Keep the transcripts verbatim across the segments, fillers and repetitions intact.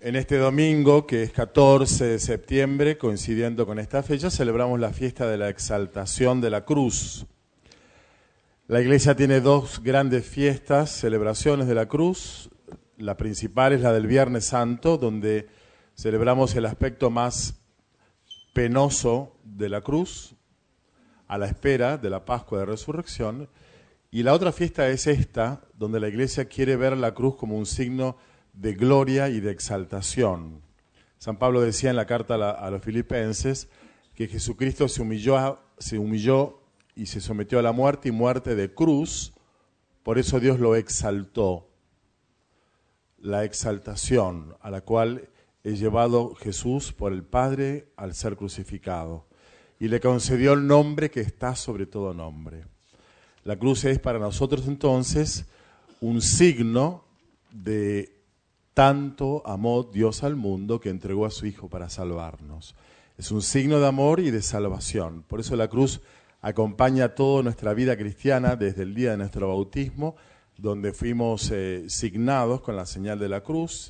En este domingo, que es catorce de septiembre, coincidiendo con esta fecha, celebramos la fiesta de la exaltación de la cruz. La Iglesia tiene dos grandes fiestas, celebraciones de la cruz. La principal es la del Viernes Santo, donde celebramos el aspecto más penoso de la cruz, a la espera de la Pascua de Resurrección. Y la otra fiesta es esta, donde la Iglesia quiere ver la cruz como un signo de gloria y de exaltación. San Pablo decía en la carta a, la, a los filipenses que Jesucristo se humilló, se humilló y se sometió a la muerte y muerte de cruz, por eso Dios lo exaltó. La exaltación a la cual es llevado Jesús por el Padre al ser crucificado. Y le concedió el nombre que está sobre todo nombre. La cruz es para nosotros entonces un signo de tanto amó Dios al mundo que entregó a su Hijo para salvarnos. Es un signo de amor y de salvación. Por eso la cruz acompaña toda nuestra vida cristiana desde el día de nuestro bautismo, donde fuimos eh, signados con la señal de la cruz.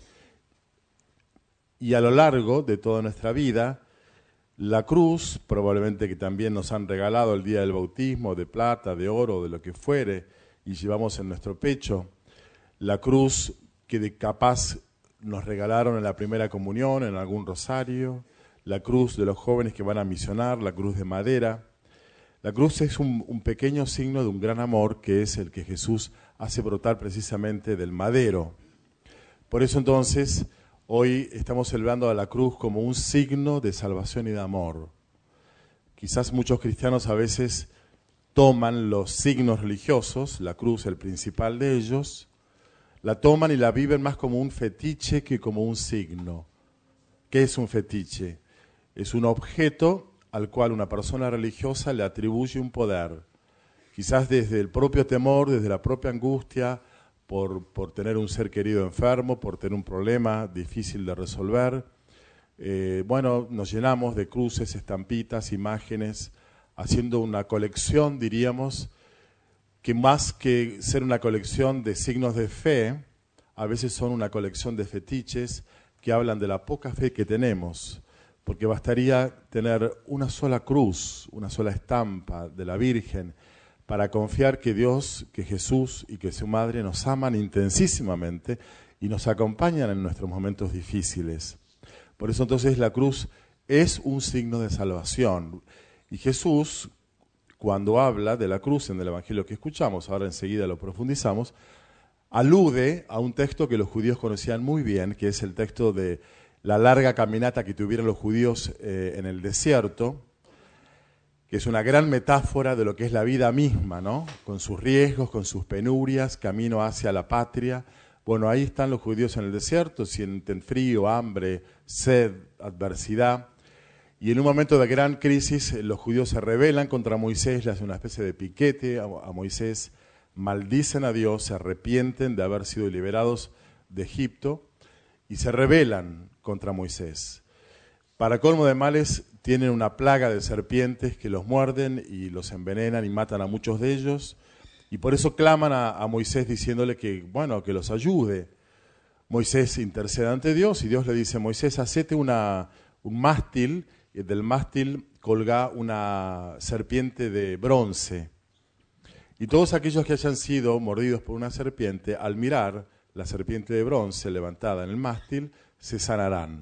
Y a lo largo de toda nuestra vida, la cruz, probablemente que también nos han regalado el día del bautismo, de plata, de oro, de lo que fuere, y llevamos en nuestro pecho, la cruz que de capaz nos regalaron en la primera comunión, en algún rosario, la cruz de los jóvenes que van a misionar, la cruz de madera. La cruz es un, un pequeño signo de un gran amor que es el que Jesús hace brotar precisamente del madero. Por eso entonces, hoy estamos celebrando a la cruz como un signo de salvación y de amor. Quizás muchos cristianos a veces toman los signos religiosos, la cruz el principal de ellos, la toman y la viven más como un fetiche que como un signo. ¿Qué es un fetiche? Es un objeto al cual una persona religiosa le atribuye un poder. Quizás desde el propio temor, desde la propia angustia, por, por tener un ser querido enfermo, por tener un problema difícil de resolver. Eh, bueno, nos llenamos de cruces, estampitas, imágenes, haciendo una colección, diríamos, que más que ser una colección de signos de fe, a veces son una colección de fetiches que hablan de la poca fe que tenemos, porque bastaría tener una sola cruz, una sola estampa de la Virgen, para confiar que Dios, que Jesús y que su Madre nos aman intensísimamente y nos acompañan en nuestros momentos difíciles. Por eso entonces la cruz es un signo de salvación. Y Jesús, cuando habla de la cruz en el Evangelio que escuchamos, ahora enseguida lo profundizamos, alude a un texto que los judíos conocían muy bien, que es el texto de la larga caminata que tuvieron los judíos eh, en el desierto, que es una gran metáfora de lo que es la vida misma, ¿no? Con sus riesgos, con sus penurias, camino hacia la patria. Bueno, ahí están los judíos en el desierto, sienten frío, hambre, sed, adversidad. Y en un momento de gran crisis, los judíos se rebelan contra Moisés, le hacen una especie de piquete a, a Moisés, maldicen a Dios, se arrepienten de haber sido liberados de Egipto y se rebelan contra Moisés. Para colmo de males, tienen una plaga de serpientes que los muerden y los envenenan y matan a muchos de ellos. Y por eso claman a, a Moisés diciéndole que, bueno, que los ayude. Moisés intercede ante Dios y Dios le dice, Moisés, hacete una, un mástil, y del mástil colga una serpiente de bronce. Y todos aquellos que hayan sido mordidos por una serpiente, al mirar la serpiente de bronce levantada en el mástil, se sanarán.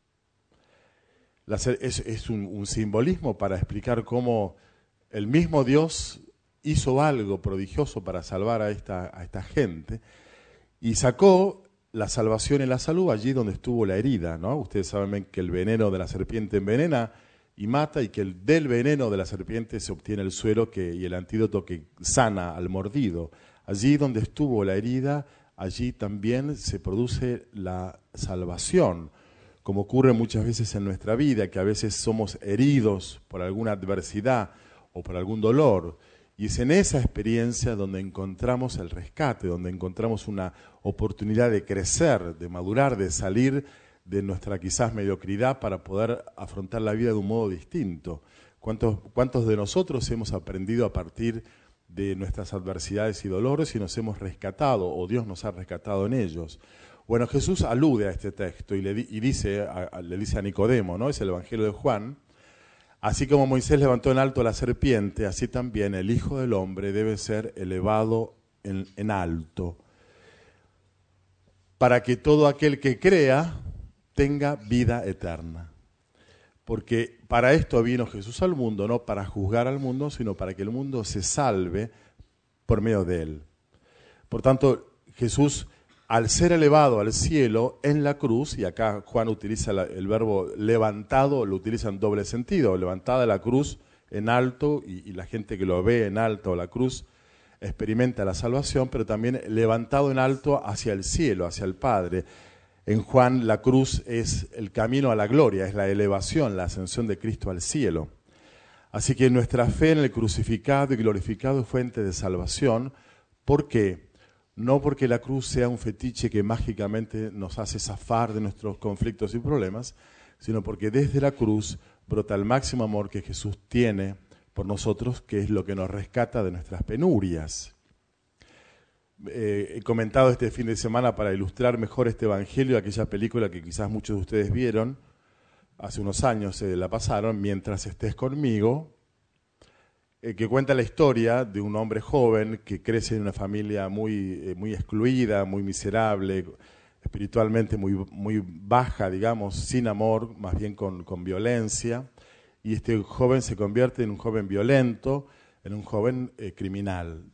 La, es es un, un simbolismo para explicar cómo el mismo Dios hizo algo prodigioso para salvar a esta, a esta gente y sacó la salvación y la salud allí donde estuvo la herida, ¿no? Ustedes saben que el veneno de la serpiente envenena y mata, y que el, del veneno de la serpiente se obtiene el suero que, y el antídoto que sana al mordido. Allí donde estuvo la herida, allí también se produce la salvación, como ocurre muchas veces en nuestra vida, que a veces somos heridos por alguna adversidad o por algún dolor. Y es en esa experiencia donde encontramos el rescate, donde encontramos una oportunidad de crecer, de madurar, de salir de nuestra quizás mediocridad para poder afrontar la vida de un modo distinto. ¿Cuántos, cuántos de nosotros hemos aprendido a partir de nuestras adversidades y dolores y nos hemos rescatado, o Dios nos ha rescatado en ellos? Bueno, Jesús alude a este texto y le, di, y dice, a, a, le dice a Nicodemo, ¿no? Es el Evangelio de Juan: así como Moisés levantó en alto la serpiente, así también el Hijo del Hombre debe ser elevado en, en alto, para que todo aquel que crea tenga vida eterna. Porque para esto vino Jesús al mundo, no para juzgar al mundo, sino para que el mundo se salve por medio de él. Por tanto, Jesús, al ser elevado al cielo en la cruz, y acá Juan utiliza la, el verbo levantado, lo utiliza en doble sentido, levantada la cruz en alto, y, y la gente que lo ve en alto la cruz experimenta la salvación, pero también levantado en alto hacia el cielo, hacia el Padre. En Juan la cruz es el camino a la gloria, es la elevación, la ascensión de Cristo al cielo. Así que nuestra fe en el crucificado y glorificado es fuente de salvación. ¿Por qué? No porque la cruz sea un fetiche que mágicamente nos hace zafar de nuestros conflictos y problemas, sino porque desde la cruz brota el máximo amor que Jesús tiene por nosotros, que es lo que nos rescata de nuestras penurias. Eh, he comentado este fin de semana, para ilustrar mejor este evangelio, aquella película que quizás muchos de ustedes vieron, hace unos años se eh, la pasaron, Mientras estés conmigo, eh, que cuenta la historia de un hombre joven que crece en una familia muy, eh, muy excluida, muy miserable, espiritualmente muy, muy baja, digamos, sin amor, más bien con, con violencia, y este joven se convierte en un joven violento, en un joven eh, criminal,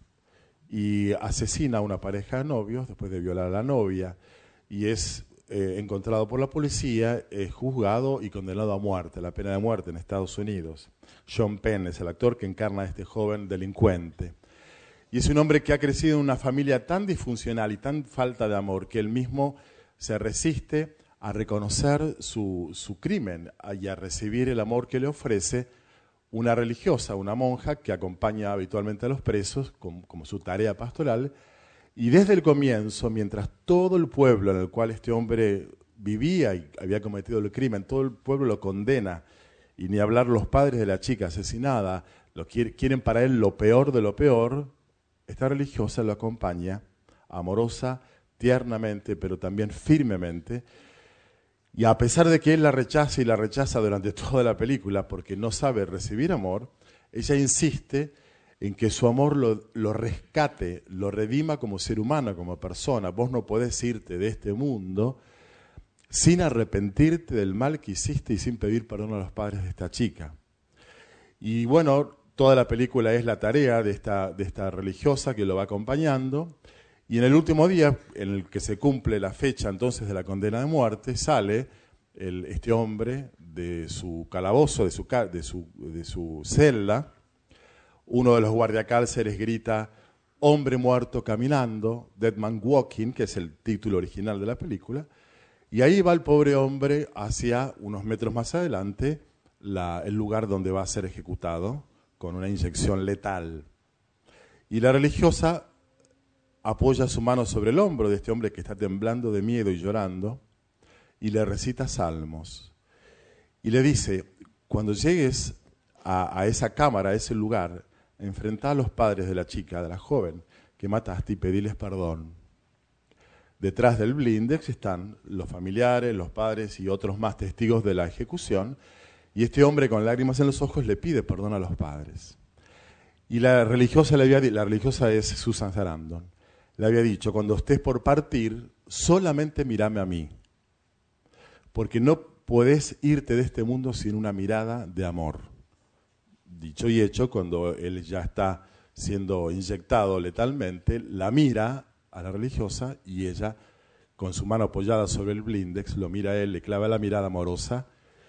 y asesina a una pareja de novios después de violar a la novia, y es eh, encontrado por la policía, es juzgado y condenado a muerte, la pena de muerte en Estados Unidos. Sean Penn es el actor que encarna a este joven delincuente. Y es un hombre que ha crecido en una familia tan disfuncional y tan falta de amor que él mismo se resiste a reconocer su, su crimen y a recibir el amor que le ofrece una religiosa, una monja que acompaña habitualmente a los presos como, como su tarea pastoral. Y desde el comienzo, mientras todo el pueblo en el cual este hombre vivía y había cometido el crimen, todo el pueblo lo condena, y ni hablar los padres de la chica asesinada, lo quiere, quieren para él lo peor de lo peor, esta religiosa lo acompaña, amorosa, tiernamente, pero también firmemente. Y a pesar de que él la rechaza y la rechaza durante toda la película porque no sabe recibir amor, ella insiste en que su amor lo, lo rescate, lo redima como ser humano, como persona. Vos no podés irte de este mundo sin arrepentirte del mal que hiciste y sin pedir perdón a los padres de esta chica. Y bueno, toda la película es la tarea de esta, de esta religiosa que lo va acompañando. Y en el último día, en el que se cumple la fecha entonces de la condena de muerte, sale el, este hombre de su calabozo, de su, de, su, de su celda. Uno de los guardiacárceles grita: hombre muerto caminando, Dead Man Walking, que es el título original de la película. Y ahí va el pobre hombre hacia, unos metros más adelante, la, el lugar donde va a ser ejecutado con una inyección letal. Y la religiosa apoya su mano sobre el hombro de este hombre que está temblando de miedo y llorando, y le recita salmos. Y le dice: cuando llegues a, a esa cámara, a ese lugar, enfrentá a los padres de la chica, de la joven que mataste, y pediles perdón. Detrás del blindex están los familiares, los padres y otros más testigos de la ejecución, y este hombre con lágrimas en los ojos le pide perdón a los padres. Y la religiosa, le había, la religiosa es Susan Sarandon, le había dicho: cuando estés por partir, solamente mírame a mí, porque no podés irte de este mundo sin una mirada de amor. Dicho y hecho, cuando él ya está siendo inyectado letalmente, la mira a la religiosa y ella, con su mano apoyada sobre el blindex, lo mira a él, le clava la mirada amorosa.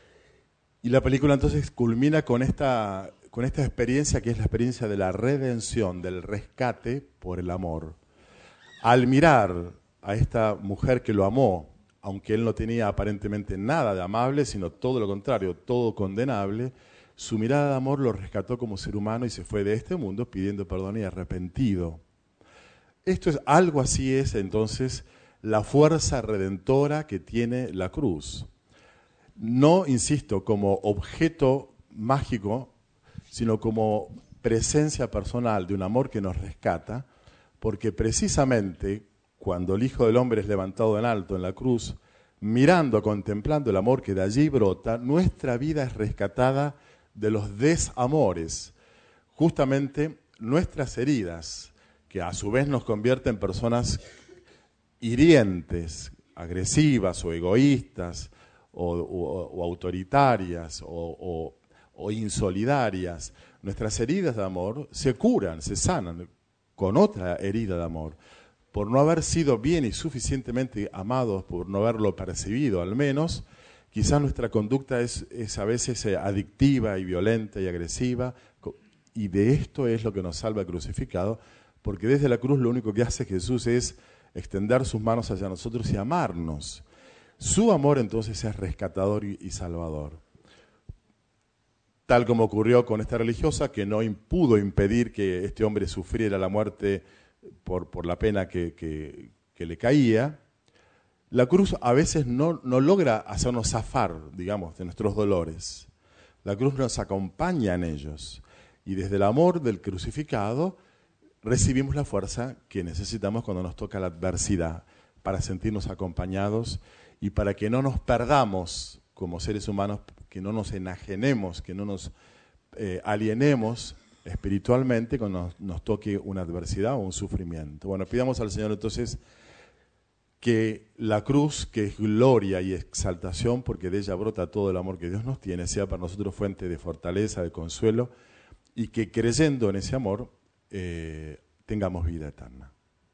Y la película entonces culmina con esta, con esta experiencia que es la experiencia de la redención, del rescate por el amor. Al mirar a esta mujer que lo amó, aunque él no tenía aparentemente nada de amable, sino todo lo contrario, todo condenable, su mirada de amor lo rescató como ser humano y se fue de este mundo pidiendo perdón y arrepentido. Esto es, algo así es entonces la fuerza redentora que tiene la cruz. No, insisto, como objeto mágico, sino como presencia personal de un amor que nos rescata, porque precisamente cuando el Hijo del Hombre es levantado en alto en la cruz, mirando, contemplando el amor que de allí brota, nuestra vida es rescatada de los desamores. Justamente nuestras heridas, que a su vez nos convierten en personas hirientes, agresivas o egoístas o, o, o autoritarias o, o, o insolidarias, nuestras heridas de amor se curan, se sanan con otra herida de amor. Por no haber sido bien y suficientemente amados, por no haberlo percibido al menos, quizás nuestra conducta es, es a veces adictiva y violenta y agresiva, y de esto es lo que nos salva el crucificado, porque desde la cruz lo único que hace Jesús es extender sus manos hacia nosotros y amarnos. Su amor entonces es rescatador y, y salvador. Tal como ocurrió con esta religiosa, que no pudo impedir que este hombre sufriera la muerte por, por la pena que, que, que le caía, la cruz a veces no, no logra hacernos zafar, digamos, de nuestros dolores. La cruz nos acompaña en ellos. Y desde el amor del crucificado recibimos la fuerza que necesitamos cuando nos toca la adversidad, para sentirnos acompañados y para que no nos perdamos como seres humanos, que no nos enajenemos, que no nos eh, alienemos espiritualmente cuando nos, nos toque una adversidad o un sufrimiento. Bueno, pidamos al Señor entonces que la cruz, que es gloria y exaltación, porque de ella brota todo el amor que Dios nos tiene, sea para nosotros fuente de fortaleza, de consuelo, y que creyendo en ese amor eh, tengamos vida eterna.